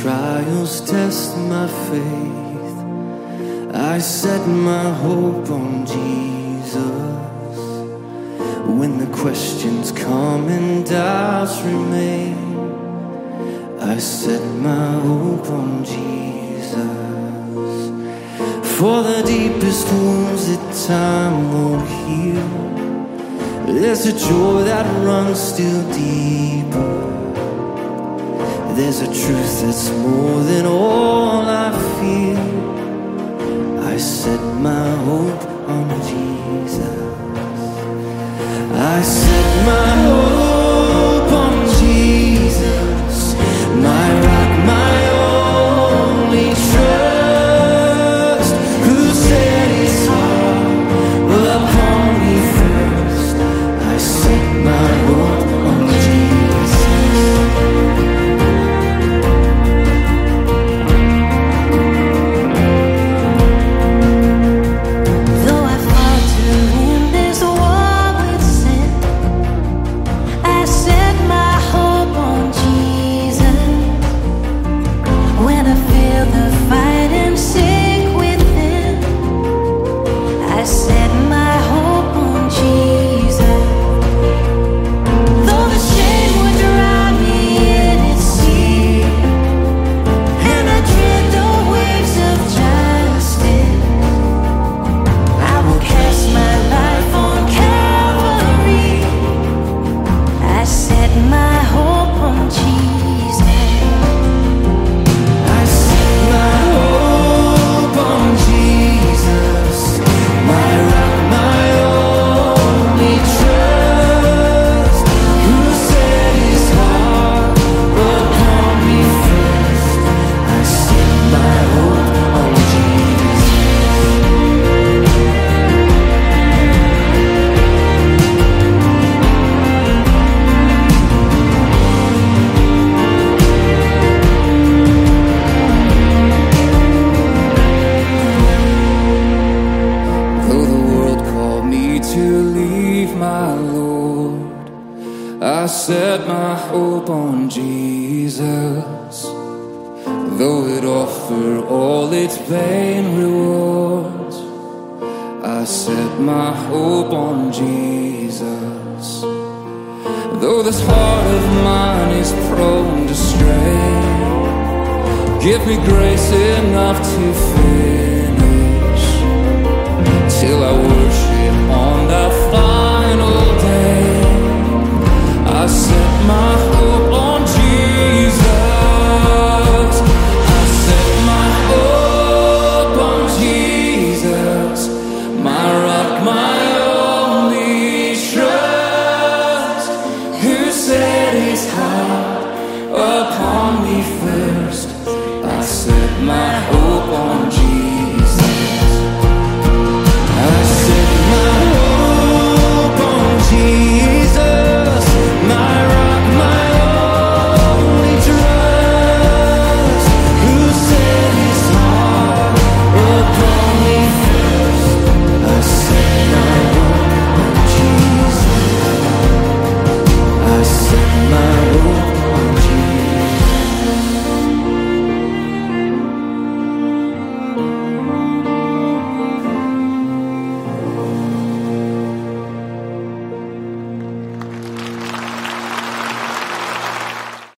trials test my faith, I set my hope on Jesus. When the questions come and doubts remain, I set my hope on Jesus. For the deepest wounds that time won't heal, there's a joy that runs still deeper. There's a truth that's more than all I feel. I set my hope on Jesus. I set my hope on Jesus, my rock, my only trust, who set his heart upon me first. I set my hope on Jesus. Though I falter in this war with sin, I set my hope on Jesus. When I feel the fight and sick within, I set my hope on Jesus. Though the shame would drown me in its sea, and I dread the waves of justice, I will cast my life on Calvary. I set my hope on Jesus. I set my hope on Jesus, my rock, my only trust, who set his heart upon me first. I set my hope on Jesus. Though the world called me to leave my Lord, I set my hope on Jesus. Though it offer all its vain rewards, I set my hope on Jesus. Though this heart of mine is prone to stray, give me grace enough to finish, till I worship on that final day. I set my hope on Jesus. I set my hope on Jesus, my rock, my only trust, who set his heart upon me first. I set my hope on